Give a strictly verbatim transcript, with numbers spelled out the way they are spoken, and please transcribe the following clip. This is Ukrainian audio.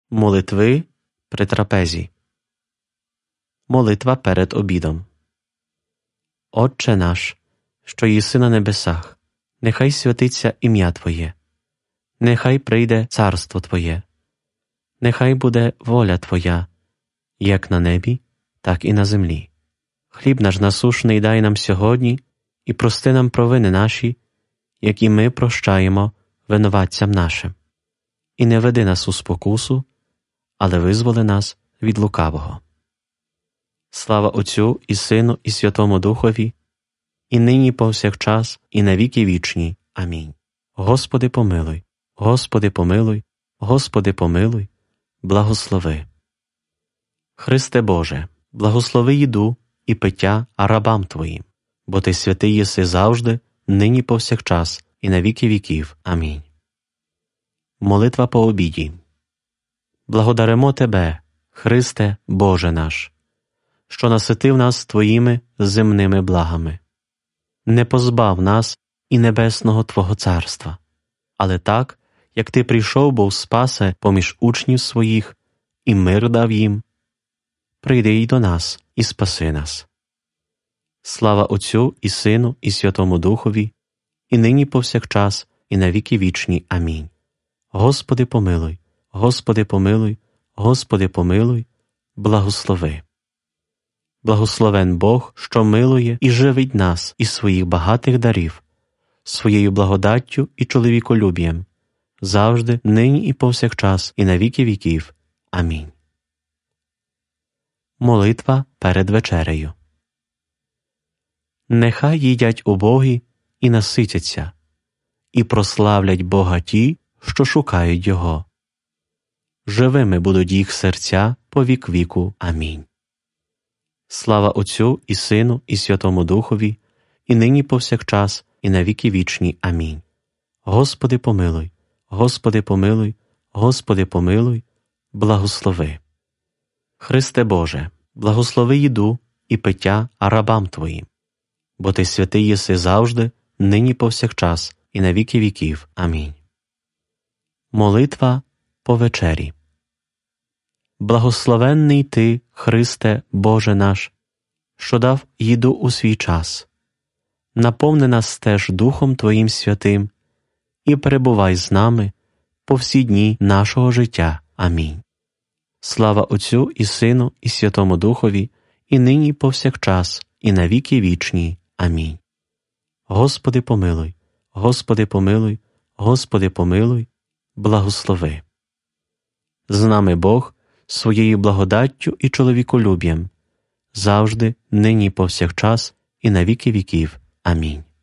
Молитви при трапезі. Молитва перед обідом. Отче наш, що єси на небесах, нехай святиться ім'я Твоє, нехай прийде царство Твоє, нехай буде воля Твоя, як на небі, так і на землі. Хліб наш насушний дай нам сьогодні, і прости нам провини наші, які ми прощаємо винуватцям нашим. І не веди нас у спокусу, але визволи нас від лукавого. Слава Отцю і Сину і Святому Духові, і нині повсякчас, і на віки вічні. Амінь. Господи помилуй, Господи помилуй, Господи помилуй, благослови. Христе Боже, благослови їду і пиття рабам Твоїм, бо Ти святий єси завжди, нині повсякчас, і на віки віків. Амінь. Молитва по обіді. Благодаримо Тебе, Христе Боже наш, що наситив нас Твоїми земними благами. Не позбав нас і небесного Твого царства, але так, як Ти прийшов був спасе поміж учнів своїх і мир дав їм, прийди й до нас і спаси нас. Слава Отцю і Сину і Святому Духові, і нині повсякчас, і на віки вічні. Амінь. Господи помилуй, Господи помилуй, Господи помилуй, благослови. Благословен Бог, що милує і живить нас із своїх багатих дарів, своєю благодаттю і чоловіколюбієм, завжди, нині і повсякчас, і на віки віків. Амінь. Молитва перед вечерею. Нехай їдять убогі і наситяться, і прославлять Бога ті, що шукають Його. Живими будуть їх серця по вік віку. Амінь. Слава Отцю і Сину і Святому Духові, і нині повсякчас, і на віки вічні. Амінь. Господи помилуй, Господи помилуй, Господи помилуй, благослови. Христе Боже, благослови їду і пиття рабам Твоїм, бо Ти святий єси завжди, нині повсякчас, і на віки віків. Амінь. Молитва по вечері. Благословенний Ти, Христе Боже наш, що дав їду у свій час. Наповни нас теж Духом Твоїм святим і перебувай з нами по всі дні нашого життя. Амінь. Слава Отцю і Сину і Святому Духові, і нині повсякчас, і на віки вічні. Амінь. Господи помилуй, Господи помилуй, Господи помилуй, благослови. З нами Бог своєю благодаттю і чоловіколюб'ям, завжди, нині повсякчас, і на віки віків. Амінь.